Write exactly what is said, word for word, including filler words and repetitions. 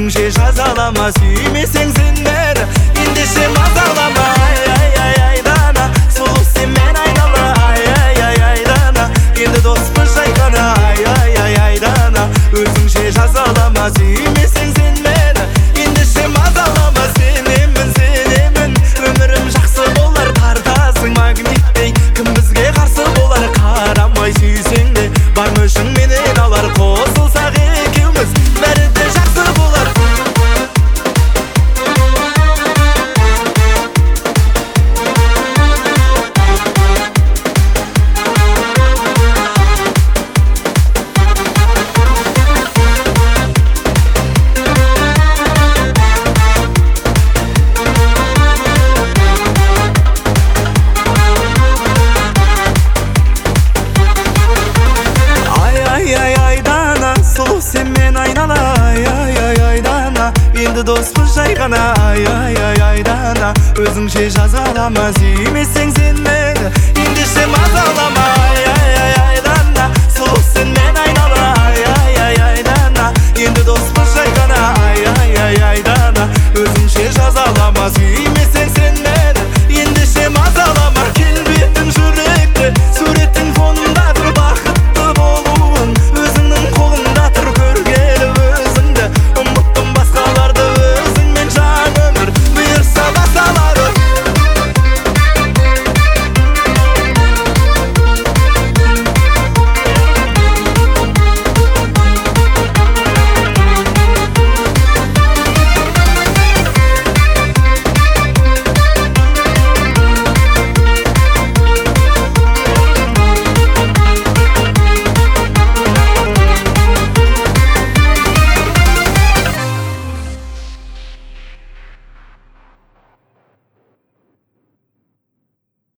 өзіңше жазалама, сүймесең сен мені ендеше мазалама. Ай ай ай айдана, сұлу сен мен айнала. Ай ай ай айдана, енді доспыз жай ғана. Ай ай ай айдана, өзіңше жазалама, сүймесең сен мені ендеше мазалама. Сенемін сенемін өмірім жақсы болар, тартасың магниттей кім бізге қарсы болар. Қарамай сүйсең де бар мүшің менен алар, қосылсақ екеуміз бәрі де жақсы болар. Сұлу сен мен айнала. Ай ай ай айдана, енді доспыз жай ғана. Ай ай ай айдана, өзіңше жазалама, сүймесең сен мені